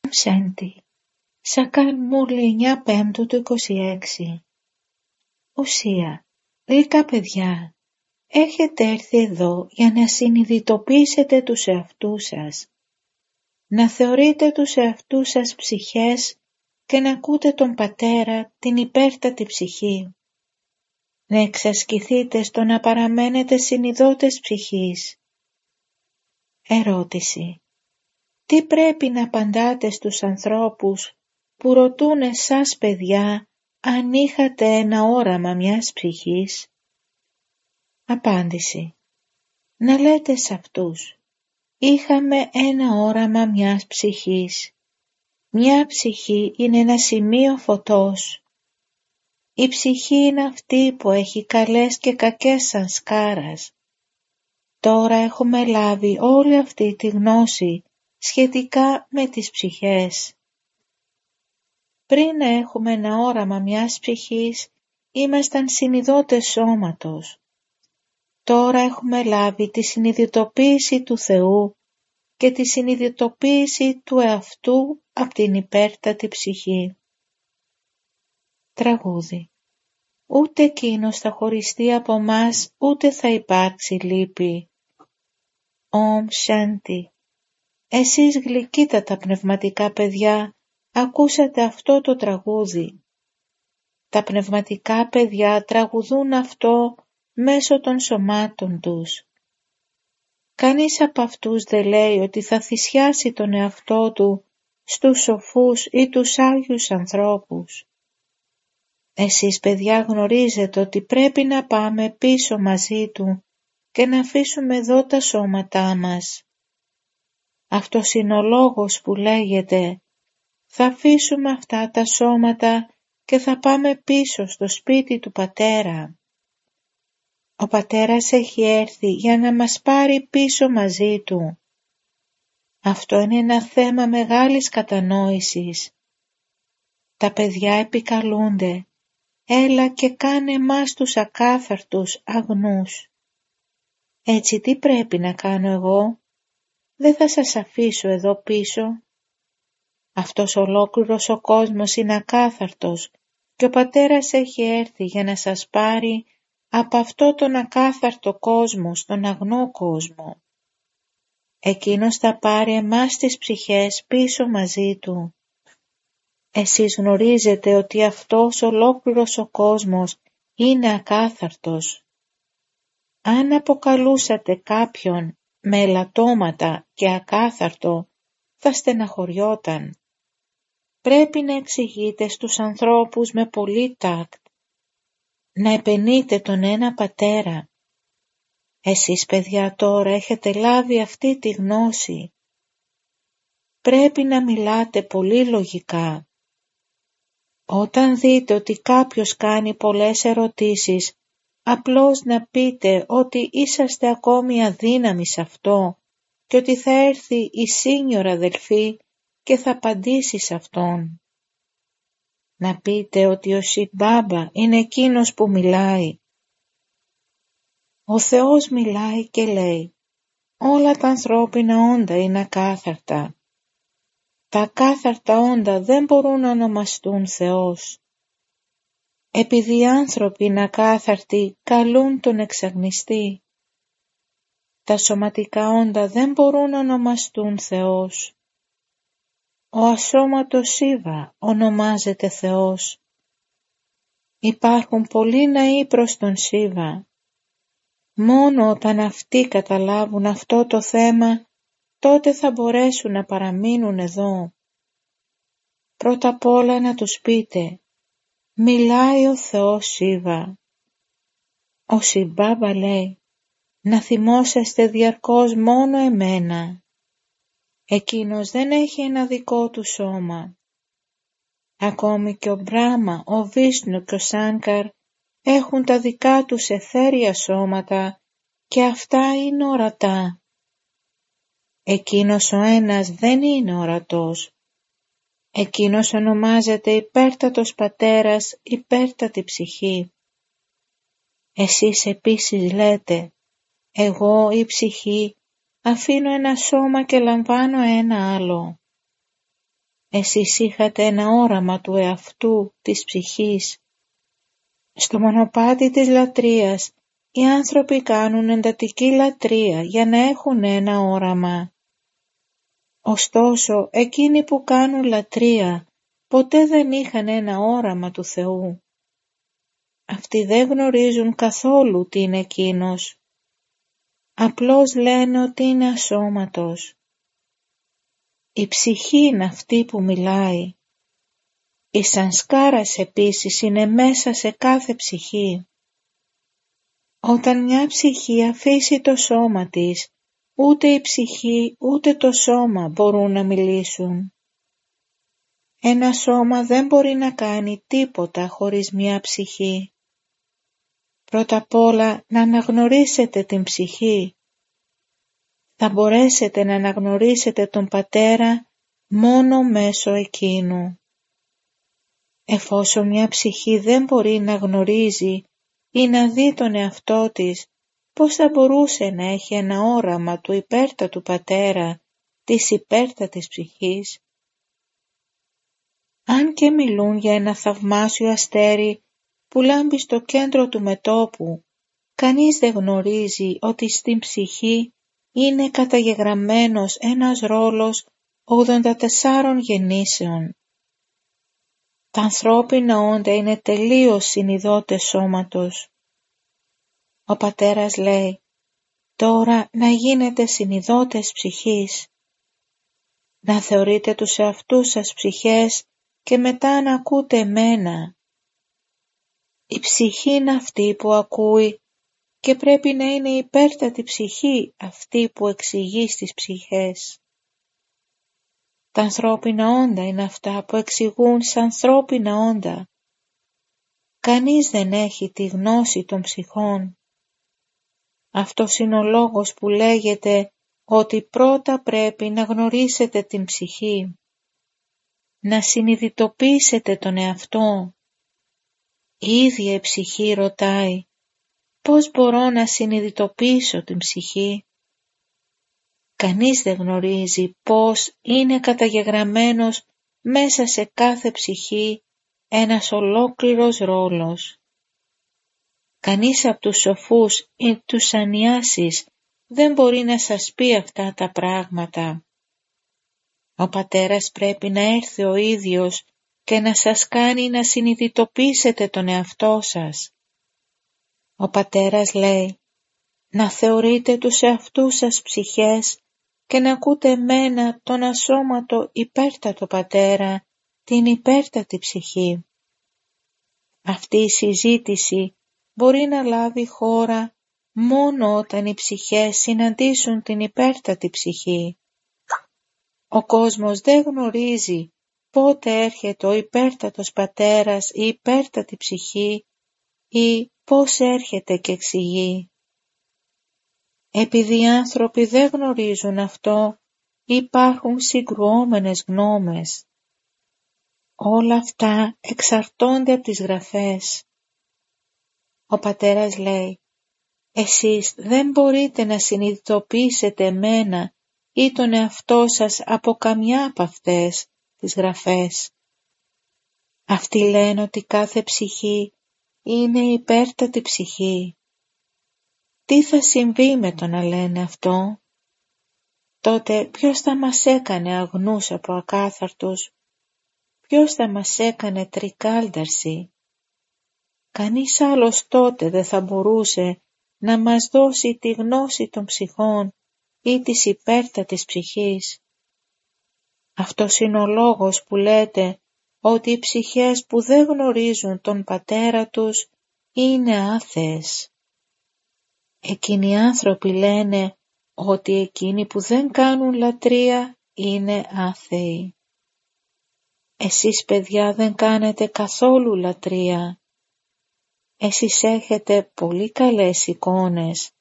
Σέντη, Σακάν Μουρλι 9 Πέμπτου του 26. Ουσία, γλυκά παιδιά, έχετε έρθει εδώ για να συνειδητοποιήσετε τους εαυτούς σας, να θεωρείτε τους εαυτούς σας ψυχές και να ακούτε τον Πατέρα, την υπέρτατη ψυχή, να εξασκηθείτε στο να παραμένετε συνειδώτες ψυχής. Ερώτηση. Τι πρέπει να απαντάτε στους ανθρώπους που ρωτούν εσάς παιδιά αν είχατε ένα όραμα μιας ψυχής? Απάντηση. Να λέτε σε αυτούς, είχαμε ένα όραμα μιας ψυχής. Μια ψυχή είναι ένα σημείο φωτός. Η ψυχή είναι αυτή που έχει καλές και κακές σανσκάρας. Τώρα έχουμε λάβει όλη αυτή τη γνώση σχετικά με τις ψυχές. Πριν να έχουμε ένα όραμα μιας ψυχής, ήμασταν συνειδώτες σώματος. Τώρα έχουμε λάβει τη συνειδητοποίηση του Θεού και τη συνειδητοποίηση του εαυτού από την υπέρτατη ψυχή. Τραγούδι. Ούτε εκείνος θα χωριστεί από μας, ούτε θα υπάρξει λύπη. Ομ Σάντι. Εσείς γλυκύτατα πνευματικά παιδιά, ακούσατε αυτό το τραγούδι. Τα πνευματικά παιδιά τραγουδούν αυτό μέσω των σωμάτων τους. Κανείς από αυτούς δεν λέει ότι θα θυσιάσει τον εαυτό του στους σοφούς ή τους άγιους ανθρώπους. Εσείς παιδιά γνωρίζετε ότι πρέπει να πάμε πίσω μαζί του και να αφήσουμε εδώ τα σώματά μας. Αυτός είναι ο λόγος που λέγεται θα αφήσουμε αυτά τα σώματα και θα πάμε πίσω στο σπίτι του Πατέρα. Ο Πατέρας έχει έρθει για να μας πάρει πίσω μαζί του. Αυτό είναι ένα θέμα μεγάλης κατανόησης. Τα παιδιά επικαλούνται, έλα και κάνε εμάς τους ακάθαρτους αγνούς. Έτσι τι πρέπει να κάνω εγώ? Δεν θα σας αφήσω εδώ πίσω. Αυτός ολόκληρος ο κόσμος είναι ακάθαρτος και ο Πατέρας έχει έρθει για να σας πάρει από αυτό τον ακάθαρτο κόσμο στον αγνό κόσμο. Εκείνος θα πάρει εμάς τις ψυχές πίσω μαζί του. Εσείς γνωρίζετε ότι αυτός ολόκληρος ο κόσμος είναι ακάθαρτος. Αν αποκαλούσατε κάποιον με ελαττώματα και ακάθαρτο, θα στεναχωριόταν. Πρέπει να εξηγείτε στους ανθρώπους με πολύ τάκτ, να επενείτε τον ένα Πατέρα. Εσείς παιδιά τώρα έχετε λάβει αυτή τη γνώση. Πρέπει να μιλάτε πολύ λογικά. Όταν δείτε ότι κάποιος κάνει πολλές ερωτήσεις, απλώς να πείτε ότι είσαστε ακόμη αδύναμοι σε αυτό και ότι θα έρθει η senior αδελφή και θα απαντήσει σε αυτόν. Να πείτε ότι ο Σιμπάμπα είναι εκείνος που μιλάει. Ο Θεός μιλάει και λέει όλα τα ανθρώπινα όντα είναι ακάθαρτα. Τα ακάθαρτα όντα δεν μπορούν να ονομαστούν Θεός. Επειδή οι άνθρωποι είναι ακάθαρτοι καλούν τον εξαγνιστή. Τα σωματικά όντα δεν μπορούν να ονομαστούν Θεός. Ο ασώματος Σίβα ονομάζεται Θεός. Υπάρχουν πολλοί ναοί προς τον Σίβα. Μόνο όταν αυτοί καταλάβουν αυτό το θέμα, τότε θα μπορέσουν να παραμείνουν εδώ. Πρώτα απ' όλα να τους πείτε, μιλάει ο Θεός Σίβα. Ο Σιμπάμπα λέει, να θυμόσαστε διαρκώς μόνο εμένα. Εκείνος δεν έχει ένα δικό του σώμα. Ακόμη και ο Μπράμα, ο Βίσνου και ο Σάνκαρ έχουν τα δικά τους αιθέρια σώματα και αυτά είναι ορατά. Εκείνος ο ένας δεν είναι ορατός. Εκείνος ονομάζεται υπέρτατος Πατέρας, υπέρτατη ψυχή. Εσείς επίσης λέτε, εγώ η ψυχή, αφήνω ένα σώμα και λαμβάνω ένα άλλο. Εσείς είχατε ένα όραμα του εαυτού, της ψυχής. Στο μονοπάτι της λατρείας οι άνθρωποι κάνουν εντατική λατρεία για να έχουν ένα όραμα. Ωστόσο, εκείνοι που κάνουν λατρεία ποτέ δεν είχαν ένα όραμα του Θεού. Αυτοί δεν γνωρίζουν καθόλου τι είναι εκείνος. Απλώς λένε ότι είναι ασώματος. Η ψυχή είναι αυτή που μιλάει. Η σανσκάρας επίσης είναι μέσα σε κάθε ψυχή. Όταν μια ψυχή αφήσει το σώμα της, ούτε η ψυχή ούτε το σώμα μπορούν να μιλήσουν. Ένα σώμα δεν μπορεί να κάνει τίποτα χωρίς μια ψυχή. Πρώτα απ' όλα να αναγνωρίσετε την ψυχή. Θα μπορέσετε να αναγνωρίσετε τον Πατέρα μόνο μέσω εκείνου. Εφόσον μια ψυχή δεν μπορεί να γνωρίζει ή να δει τον εαυτό της, πώς θα μπορούσε να έχει ένα όραμα του υπέρτατου Πατέρα, της υπέρτατης ψυχής? Αν και μιλούν για ένα θαυμάσιο αστέρι που λάμπει στο κέντρο του μετώπου, κανείς δεν γνωρίζει ότι στην ψυχή είναι καταγεγραμμένος ένας ρόλος 84 γεννήσεων. Τα ανθρώπινα όντα είναι τελείως συνειδώτες σώματος. Ο Πατέρας λέει, τώρα να γίνετε συνειδώτες ψυχής, να θεωρείτε τους εαυτούς σας ψυχές και μετά να ακούτε εμένα. Η ψυχή είναι αυτή που ακούει και πρέπει να είναι η υπέρτατη ψυχή αυτή που εξηγεί στις ψυχές. Τα ανθρώπινα όντα είναι αυτά που εξηγούν σαν ανθρώπινα όντα. Κανείς δεν έχει τη γνώση των ψυχών. Αυτός είναι ο λόγος που λέγεται ότι πρώτα πρέπει να γνωρίσετε την ψυχή, να συνειδητοποιήσετε τον εαυτό. Η ίδια η ψυχή ρωτάει, πώς μπορώ να συνειδητοποιήσω την ψυχή? Κανείς δεν γνωρίζει πώς είναι καταγεγραμμένος μέσα σε κάθε ψυχή ένας ολόκληρος ρόλος. Κανείς από τους σοφούς ή τους σανιάσεις δεν μπορεί να σας πει αυτά τα πράγματα. Ο Πατέρας πρέπει να έρθει ο ίδιος και να σας κάνει να συνειδητοποιήσετε τον εαυτό σας. Ο Πατέρας λέει, να θεωρείτε τους εαυτούς σας ψυχές και να ακούτε εμένα τον ασώματο υπέρτατο Πατέρα, την υπέρτατη ψυχή. Αυτή η συζήτηση μπορεί να λάβει χώρα μόνο όταν οι ψυχές συναντήσουν την υπέρτατη ψυχή. Ο κόσμος δεν γνωρίζει πότε έρχεται ο υπέρτατος Πατέρας, η υπέρτατη ψυχή ή πώς έρχεται και εξηγεί. Επειδή οι άνθρωποι δεν γνωρίζουν αυτό, υπάρχουν συγκρουόμενες γνώμες. Όλα αυτά εξαρτώνται από τις γραφές. Ο Πατέρας λέει, εσείς δεν μπορείτε να συνειδητοποιήσετε εμένα ή τον εαυτό σας από καμιά από αυτές τις γραφές. Αυτοί λένε ότι κάθε ψυχή είναι υπέρτατη ψυχή. Τι θα συμβεί με το να λένε αυτό? Τότε ποιος θα μας έκανε αγνούς από ακάθαρτους? Ποιος θα μας έκανε τρικάλταρση? Κανείς άλλος τότε δεν θα μπορούσε να μας δώσει τη γνώση των ψυχών ή της υπέρτατης ψυχής. Αυτός είναι ο λόγος που λέτε ότι οι ψυχές που δεν γνωρίζουν τον Πατέρα τους είναι άθεες. Εκείνοι οι άνθρωποι λένε ότι εκείνοι που δεν κάνουν λατρεία είναι άθεοι. Εσείς παιδιά δεν κάνετε καθόλου λατρεία. Εσείς έχετε πολύ καλές εικόνες.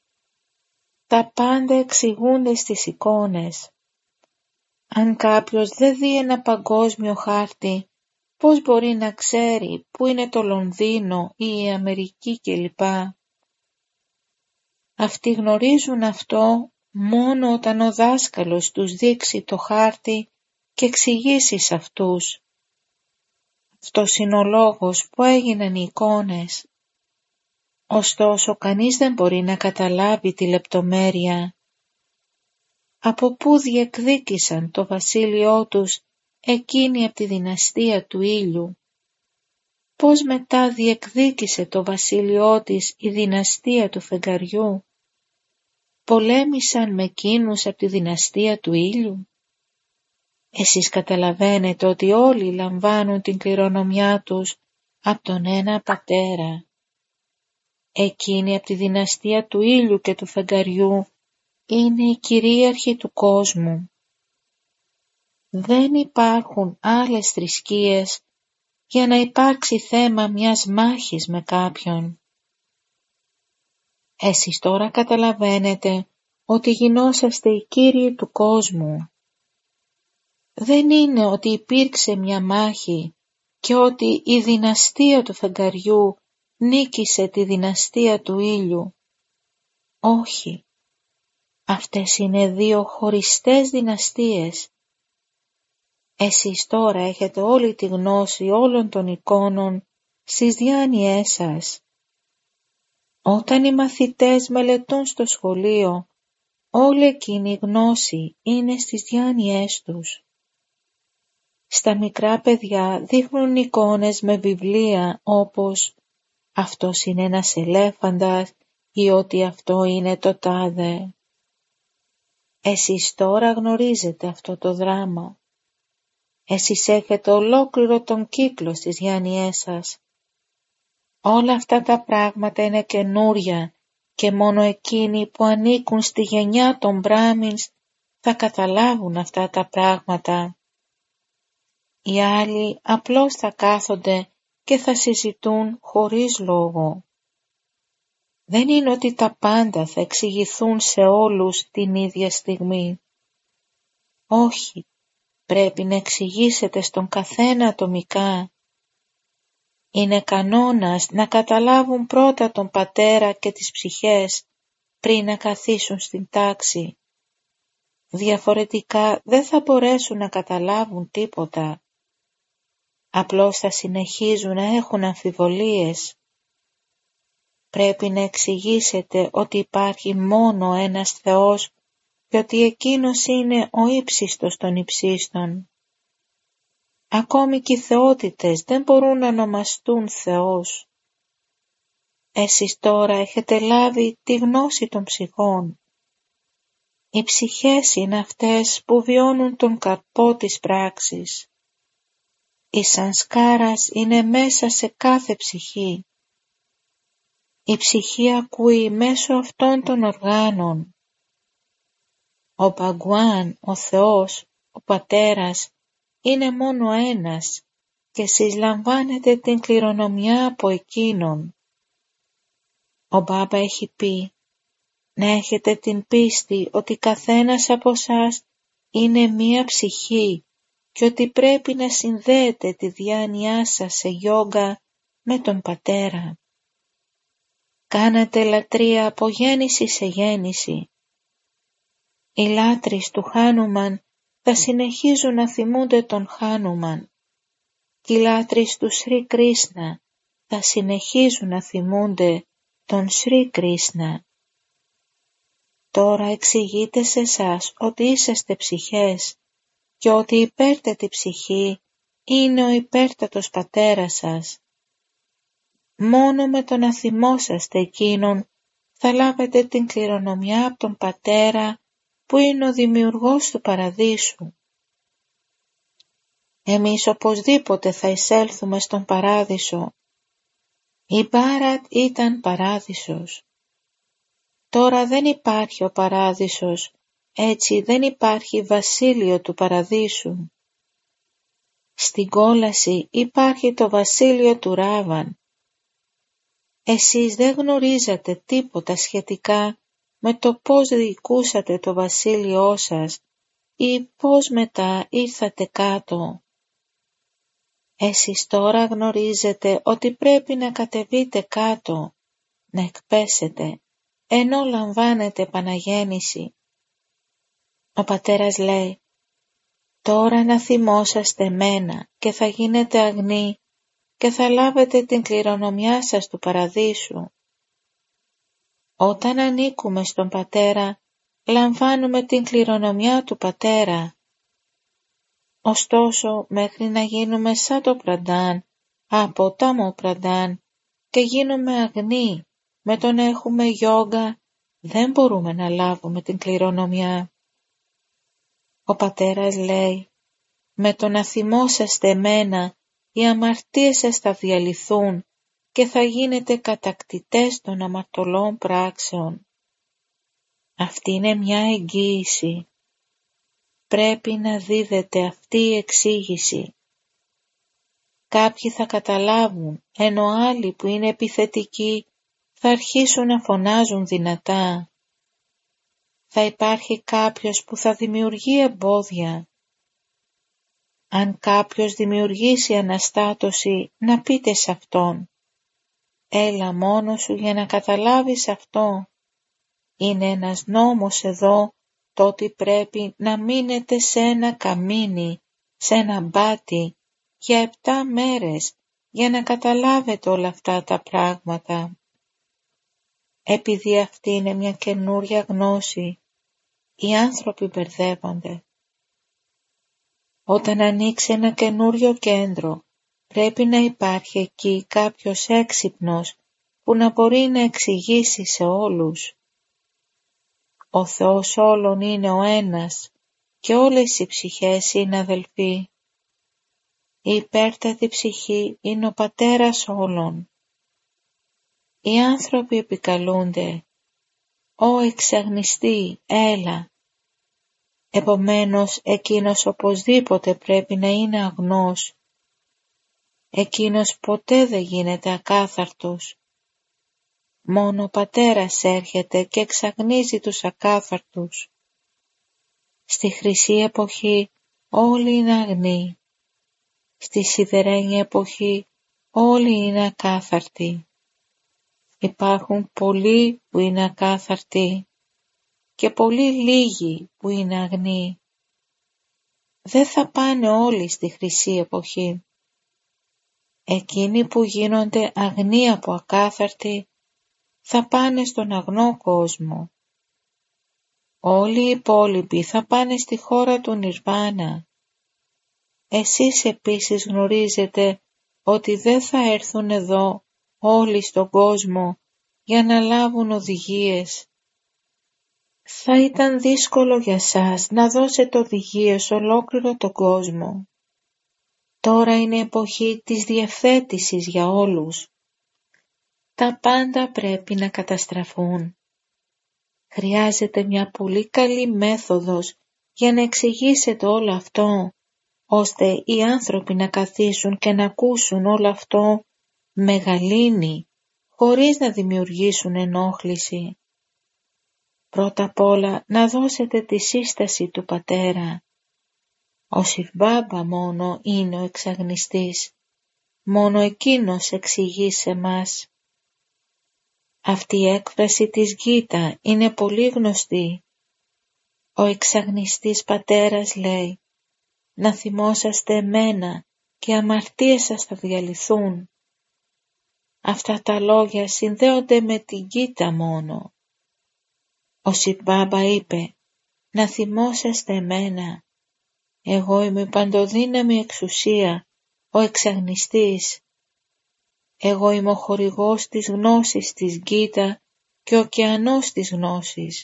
Τα πάντα εξηγούνται στις εικόνες. Αν κάποιος δεν δει ένα παγκόσμιο χάρτη, πώς μπορεί να ξέρει πού είναι το Λονδίνο ή η Αμερική κλπ. Αυτοί γνωρίζουν αυτό μόνο όταν ο δάσκαλος τους δείξει το χάρτη και εξηγήσει σε αυτούς. Αυτός είναι ο λόγος που έγιναν οι εικόνες. Ωστόσο κανείς δεν μπορεί να καταλάβει τη λεπτομέρεια. Από πού διεκδίκησαν το βασίλειό τους εκείνοι από τη δυναστεία του ήλιου. Πώς μετά διεκδίκησε το βασίλειό της η δυναστεία του φεγγαριού. Πολέμησαν με εκείνους από τη δυναστεία του ήλιου. Εσείς καταλαβαίνετε ότι όλοι λαμβάνουν την κληρονομιά τους από τον ένα πατέρα. Εκείνοι από τη δυναστεία του ήλιου και του φεγγαριού είναι οι κυρίαρχοι του κόσμου. Δεν υπάρχουν άλλες θρησκείες για να υπάρξει θέμα μιας μάχης με κάποιον. Εσείς τώρα καταλαβαίνετε ότι γινόσαστε οι κύριοι του κόσμου. Δεν είναι ότι υπήρξε μια μάχη και ότι η δυναστεία του φεγγαριού νίκησε τη δυναστεία του ήλιου. Όχι. Αυτές είναι δύο χωριστές δυναστείες. Εσείς τώρα έχετε όλη τη γνώση όλων των εικόνων στις διάνοιές σας. Όταν οι μαθητές μελετούν στο σχολείο, όλη εκείνη η γνώση είναι στις διάνοιές τους. Στα μικρά παιδιά δείχνουν εικόνες με βιβλία όπως «αυτός είναι ένας ελέφαντας» ή ότι αυτό είναι το τάδε. Εσείς τώρα γνωρίζετε αυτό το δράμα. Εσείς έχετε ολόκληρο τον κύκλο στις διάνοιές σας. Όλα αυτά τα πράγματα είναι καινούρια και μόνο εκείνοι που ανήκουν στη γενιά των Μπράμινς θα καταλάβουν αυτά τα πράγματα. Οι άλλοι απλώς θα κάθονται και θα συζητούν χωρίς λόγο. Δεν είναι ότι τα πάντα θα εξηγηθούν σε όλους την ίδια στιγμή. Όχι, πρέπει να εξηγήσετε στον καθένα ατομικά. Είναι κανόνας να καταλάβουν πρώτα τον πατέρα και τις ψυχές πριν να καθίσουν στην τάξη. Διαφορετικά δεν θα μπορέσουν να καταλάβουν τίποτα. Απλώς θα συνεχίζουν να έχουν αμφιβολίες. Πρέπει να εξηγήσετε ότι υπάρχει μόνο ένας Θεός και ότι εκείνος είναι ο ύψιστος των υψίστων. Ακόμη και οι θεότητες δεν μπορούν να ονομαστούν Θεός. Εσείς τώρα έχετε λάβει τη γνώση των ψυχών. Οι ψυχές είναι αυτές που βιώνουν τον καρπό της πράξης. Η σανσκάρας είναι μέσα σε κάθε ψυχή. Η ψυχή ακούει μέσω αυτών των οργάνων. Ο Μπαγκουάν, ο Θεός, ο Πατέρας, είναι μόνο ένας και εσείς λαμβάνετε την κληρονομιά από εκείνον. Ο Μπάμπα έχει πει να έχετε την πίστη ότι καθένας από εσάς είναι μία ψυχή και ότι πρέπει να συνδέετε τη διάνοιά σας σε γιόγκα με τον Πατέρα. Κάνατε λατρεία από γέννηση σε γέννηση. Οι λάτρεις του Χάνουμαν θα συνεχίζουν να θυμούνται τον Χάνουμαν και οι λάτρεις του Σρι Κρίσνα θα συνεχίζουν να θυμούνται τον Σρι Κρίσνα. Τώρα εξηγείτε σε εσάς ότι είσαστε ψυχές και ότι η υπέρτατη ψυχή είναι ο υπέρτατος πατέρας σας. Μόνο με το να θυμόσαστε εκείνον θα λάβετε την κληρονομιά από τον Πατέρα που είναι ο δημιουργός του παραδείσου. Εμείς οπωσδήποτε θα εισέλθουμε στον παράδεισο. Η Μπάρατ ήταν παράδεισος. Τώρα δεν υπάρχει ο παράδεισος, έτσι δεν υπάρχει βασίλειο του παραδείσου. Στην κόλαση υπάρχει το βασίλειο του Ράβαν. Εσείς δεν γνωρίζατε τίποτα σχετικά με το πώς διοικούσατε το βασίλειό σας ή πώς μετά ήρθατε κάτω. Εσείς τώρα γνωρίζετε ότι πρέπει να κατεβείτε κάτω, να εκπέσετε, ενώ λαμβάνετε επαναγέννηση. Ο πατέρας λέει, Τώρα να θυμόσαστε μένα και θα γίνετε αγνοί και θα λάβετε την κληρονομιά σας του παραδείσου. Όταν ανήκουμε στον Πατέρα, λαμβάνουμε την κληρονομιά του Πατέρα. Ωστόσο, μέχρι να γίνουμε σαν το πραντάν, από τάμο πραντάν, και γίνουμε αγνοί με το να έχουμε γιόγκα, δεν μπορούμε να λάβουμε την κληρονομιά. Ο Πατέρας λέει, με το να θυμόσαστε εμένα, οι αμαρτίες σας θα διαλυθούν και θα γίνετε κατακτητές των αμαρτωλών πράξεων. Αυτή είναι μια εγγύηση. Πρέπει να δίδεται αυτή η εξήγηση. Κάποιοι θα καταλάβουν, ενώ άλλοι που είναι επιθετικοί θα αρχίσουν να φωνάζουν δυνατά. Θα υπάρχει κάποιος που θα δημιουργεί εμπόδια. Αν κάποιος δημιουργήσει αναστάτωση, να πείτε σε αυτόν, έλα μόνος σου για να καταλάβεις αυτό. Είναι ένας νόμος εδώ, το ότι πρέπει να μείνετε σε ένα καμίνι, σε ένα μπάτι, για 7 μέρες, για να καταλάβετε όλα αυτά τα πράγματα. Επειδή αυτή είναι μια καινούρια γνώση, οι άνθρωποι μπερδεύονται. Όταν ανοίξει ένα καινούριο κέντρο, πρέπει να υπάρχει εκεί κάποιος έξυπνος που να μπορεί να εξηγήσει σε όλους. Ο Θεός όλων είναι ο ένας και όλες οι ψυχές είναι αδελφοί. Η υπέρτατη ψυχή είναι ο Πατέρας όλων. Οι άνθρωποι επικαλούνται, «Ω εξαγνιστή, έλα». Επομένως, εκείνος οπωσδήποτε πρέπει να είναι αγνός. Εκείνος ποτέ δεν γίνεται ακάθαρτος. Μόνο ο Πατέρας έρχεται και εξαγνίζει τους ακάθαρτους. Στη χρυσή εποχή όλοι είναι αγνοί. Στη σιδερένια εποχή όλοι είναι ακάθαρτοι. Υπάρχουν πολλοί που είναι ακάθαρτοι και πολύ λίγοι που είναι αγνοί. Δεν θα πάνε όλοι στη χρυσή εποχή. Εκείνοι που γίνονται αγνοί από ακάθαρτοι θα πάνε στον αγνό κόσμο. Όλοι οι υπόλοιποι θα πάνε στη χώρα του Νιρβάνα. Εσείς επίσης γνωρίζετε ότι δεν θα έρθουν εδώ όλοι στον κόσμο για να λάβουν οδηγίες. Θα ήταν δύσκολο για σας να δώσετε οδηγίες σε ολόκληρο τον κόσμο. Τώρα είναι εποχή της διευθέτησης για όλους. Τα πάντα πρέπει να καταστραφούν. Χρειάζεται μια πολύ καλή μέθοδος για να εξηγήσετε όλο αυτό, ώστε οι άνθρωποι να καθίσουν και να ακούσουν όλο αυτό με γαλήνη, χωρίς να δημιουργήσουν ενόχληση. Πρώτα απ' όλα να δώσετε τη σύσταση του Πατέρα. Ο Σιβ-Μπάμπα μόνο είναι ο εξαγνιστής. Μόνο εκείνος εξηγεί σε μας. Αυτή η έκφραση της Γκίτα είναι πολύ γνωστή. Ο εξαγνιστής Πατέρας λέει, να θυμόσαστε εμένα και οι αμαρτίες σας θα διαλυθούν. Αυτά τα λόγια συνδέονται με την Γκίτα μόνο. Ο Σιβ-Μπάμπα είπε, να θυμόσαστε εμένα. Εγώ είμαι η παντοδύναμη εξουσία, ο εξαγνιστής. Εγώ είμαι ο χορηγός της γνώσης της Γκίτα και ο ωκεανός της γνώσης.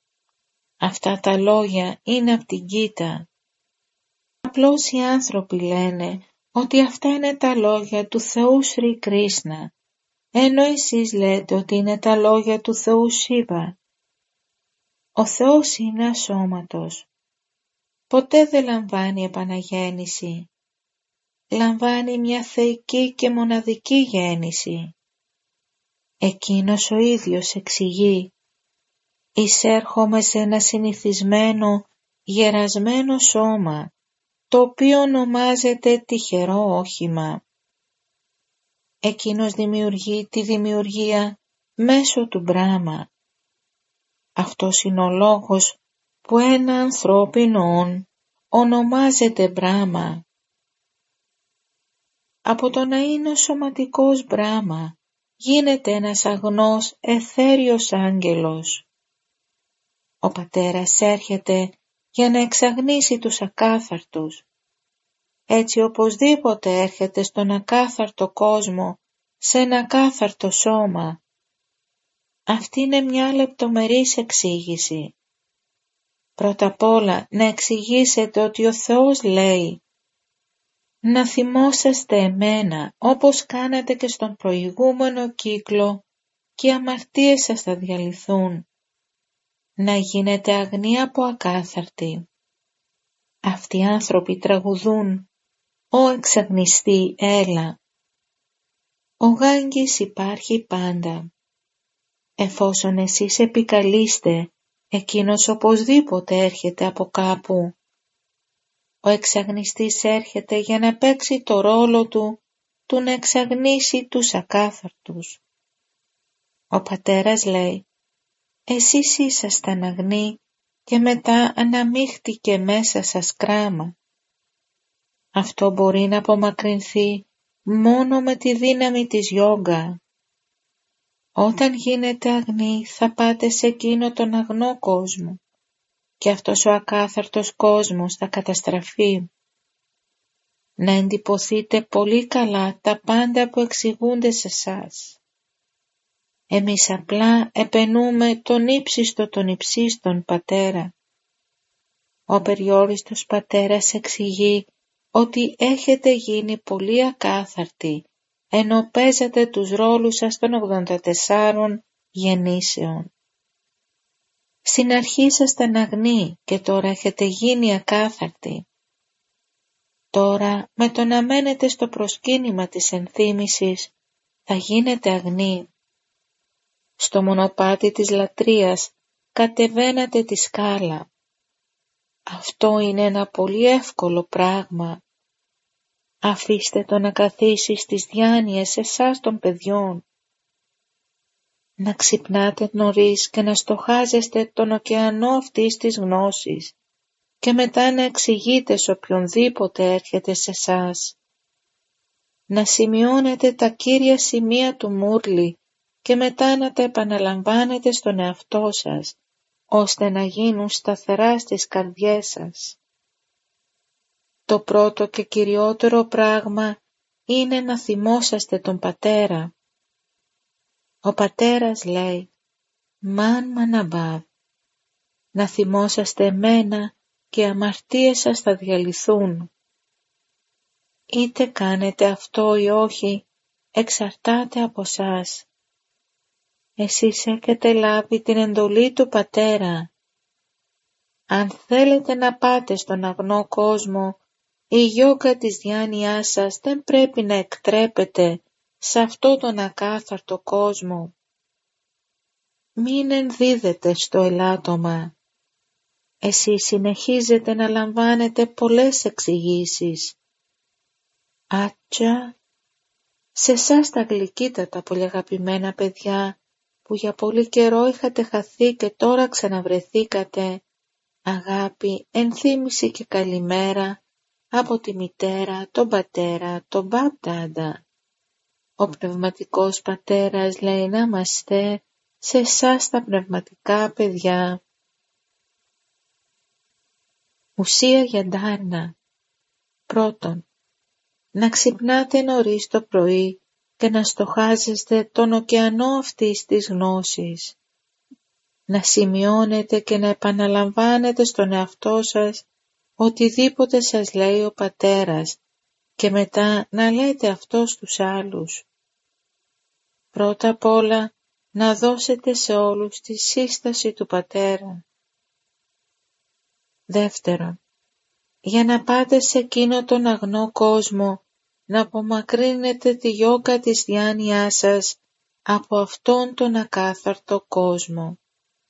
Αυτά τα λόγια είναι από την Γκίτα. Απλώς οι άνθρωποι λένε ότι αυτά είναι τα λόγια του Θεού Σρι Κρίσνα, ενώ εσείς λέτε ότι είναι τα λόγια του Θεού Σίβα. Ο Θεός είναι ασώματος. Ποτέ δεν λαμβάνει επαναγέννηση. Λαμβάνει μια θεϊκή και μοναδική γέννηση. Εκείνος ο ίδιος εξηγεί, εισέρχομαι σε ένα συνηθισμένο, γερασμένο σώμα, το οποίο ονομάζεται τυχερό όχημα. Εκείνος δημιουργεί τη δημιουργία μέσω του Μπράμα. Αυτός είναι ο λόγος που ένα ανθρώπινο όν ονομάζεται Μπράμα. Από το να είναι ο σωματικός Μπράμα γίνεται ένας αγνός αιθέριος άγγελος. Ο Πατέρας έρχεται για να εξαγνίσει τους ακάθαρτους. Έτσι οπωσδήποτε έρχεται στον ακάθαρτο κόσμο, σε ένα ακάθαρτο σώμα. Αυτή είναι μια λεπτομερής εξήγηση. Πρώτα απ' όλα να εξηγήσετε ότι ο Θεός λέει να θυμόσαστε εμένα όπως κάνατε και στον προηγούμενο κύκλο και οι αμαρτίες σας θα διαλυθούν. Να γίνετε αγνοί από ακάθαρτοι. Αυτοί οι άνθρωποι τραγουδούν «Ω εξαγνιστή έλα». Ο γάγγις υπάρχει πάντα. Εφόσον εσείς επικαλείστε, εκείνος οπωσδήποτε έρχεται από κάπου. Ο εξαγνιστής έρχεται για να παίξει το ρόλο του να εξαγνίσει τους ακάθαρτους. Ο Πατέρας λέει «Εσείς ήσασταν αγνοί και μετά αναμίχτηκε μέσα σας κράμα». Αυτό μπορεί να απομακρυνθεί μόνο με τη δύναμη της γιόγκα. Όταν γίνετε αγνοί θα πάτε σε εκείνο τον αγνό κόσμο και αυτός ο ακάθαρτος κόσμος θα καταστραφεί. Να εντυπωθείτε πολύ καλά τα πάντα που εξηγούνται σε σας. Εμείς απλά επενούμε τον ύψιστο των υψίστων Πατέρα. Ο περιόριστος Πατέρας εξηγεί ότι έχετε γίνει πολύ ακάθαρτοι ενώ παίζατε τους ρόλους σας των 84 γεννήσεων. Στην αρχή ήσασταν αγνοί και τώρα έχετε γίνει ακάθαρτοι. Τώρα με το να μένετε στο προσκύνημα της ενθύμησης θα γίνετε αγνοί. Στο μονοπάτι της λατρείας κατεβαίνατε τη σκάλα. Αυτό είναι ένα πολύ εύκολο πράγμα. Αφήστε το να καθίσει στις διάνοιες εσάς των παιδιών. Να ξυπνάτε νωρίς και να στοχάζεστε τον ωκεανό αυτής της γνώσης και μετά να εξηγείτε σε οποιονδήποτε έρχεται σε εσάς. Να σημειώνετε τα κύρια σημεία του Μούρλη και μετά να τα επαναλαμβάνετε στον εαυτό σας, ώστε να γίνουν σταθερά στις καρδιές σας. Το πρώτο και κυριότερο πράγμα είναι να θυμόσαστε τον Πατέρα. Ο Πατέρας λέει «Μαν μαναμπάβ», να θυμόσαστε εμένα και οι αμαρτίες σας θα διαλυθούν. Είτε κάνετε αυτό ή όχι, εξαρτάται από σας. Εσείς έχετε λάβει την εντολή του Πατέρα. Αν θέλετε να πάτε στον αγνό κόσμο, η γιόγκα της διάνοιάς σας δεν πρέπει να εκτρέπεται σε αυτό τον ακάθαρτο κόσμο. Μην ενδίδετε στο ελάττωμα. Εσείς συνεχίζετε να λαμβάνετε πολλές εξηγήσεις. Άτσα, σε εσάς τα γλυκύτατα πολύ αγαπημένα παιδιά, που για πολύ καιρό είχατε χαθεί και τώρα ξαναβρεθήκατε, αγάπη, ενθύμηση και καλημέρα από τη μητέρα, τον πατέρα, τον μπαπ-ντάντα. Ο πνευματικός πατέρας λέει να είμαστε σε εσάς τα πνευματικά παιδιά. Ουσία για ντάρνα. Πρώτον, να ξυπνάτε νωρίς το πρωί και να στοχάζεστε τον ωκεανό αυτής της γνώσης. Να σημειώνετε και να επαναλαμβάνετε στον εαυτό σας οτιδήποτε σας λέει ο Πατέρας και μετά να λέτε αυτό στους άλλους. Πρώτα απ' όλα να δώσετε σε όλους τη σύσταση του Πατέρα. Δεύτερον, για να πάτε σε εκείνο τον αγνό κόσμο, να απομακρύνετε τη γιόγκα της διάνοιάς σας από αυτόν τον ακάθαρτο κόσμο.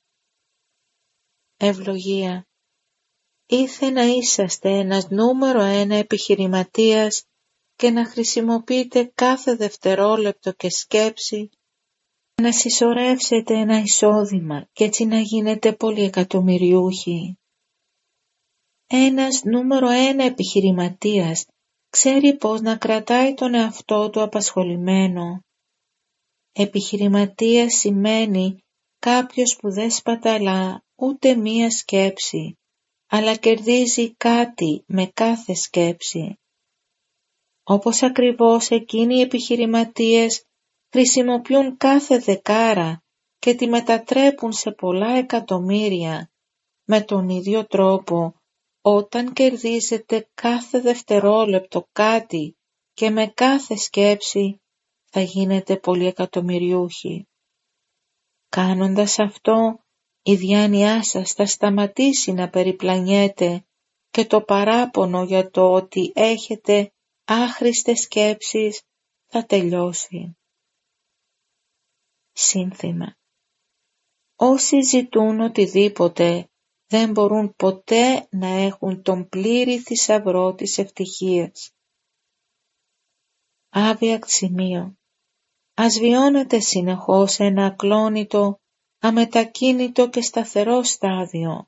Ευλογία. Ήθε να είσαστε ένας νούμερο 1 επιχειρηματίας και να χρησιμοποιείτε κάθε δευτερόλεπτο και σκέψη να συσσωρεύσετε ένα εισόδημα και έτσι να γίνετε πολυεκατομμυριούχοι. Ένας νούμερο 1 επιχειρηματίας ξέρει πώς να κρατάει τον εαυτό του απασχολημένο. Επιχειρηματίας σημαίνει κάποιος που δεν σπαταλά ούτε μία σκέψη, αλλά κερδίζει κάτι με κάθε σκέψη. Όπως ακριβώς εκείνοι οι επιχειρηματίες χρησιμοποιούν κάθε δεκάρα και τη μετατρέπουν σε πολλά εκατομμύρια, με τον ίδιο τρόπο όταν κερδίζετε κάθε δευτερόλεπτο κάτι και με κάθε σκέψη θα γίνετε πολυεκατομμυριούχοι. Κάνοντας αυτό, η διάνοιά σας θα σταματήσει να περιπλανιέται και το παράπονο για το ότι έχετε άχρηστες σκέψεις θα τελειώσει. Σύνθημα. Όσοι ζητούν οτιδήποτε δεν μπορούν ποτέ να έχουν τον πλήρη θησαυρό της ευτυχίας. Άβιακτ σημείο. Ας βιώνετε συνεχώς σε ένα ακλόνητο, αμετακίνητο και σταθερό στάδιο.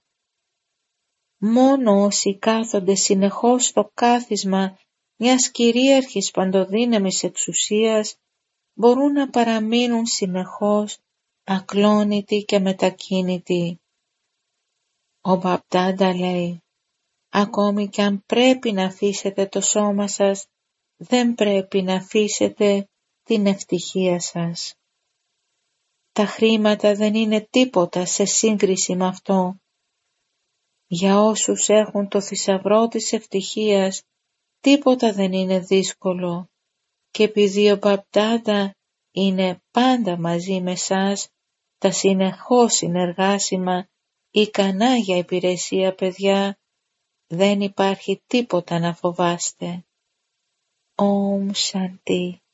Μόνο όσοι κάθονται συνεχώς στο κάθισμα μιας κυρίαρχης παντοδύναμης εξουσίας μπορούν να παραμείνουν συνεχώς ακλόνητοι και μετακίνητοι. Ο Μπαπτάντα λέει, ακόμη κι αν πρέπει να αφήσετε το σώμα σας, δεν πρέπει να αφήσετε την ευτυχία σας. Τα χρήματα δεν είναι τίποτα σε σύγκριση με αυτό. Για όσους έχουν το θησαυρό της ευτυχίας, τίποτα δεν είναι δύσκολο και επειδή ο Μπαπτάντα είναι πάντα μαζί με σας, τα συνεχώς συνεργάσιμα, ικανά για υπηρεσία παιδιά, δεν υπάρχει τίποτα να φοβάστε. Ομ Σαντι.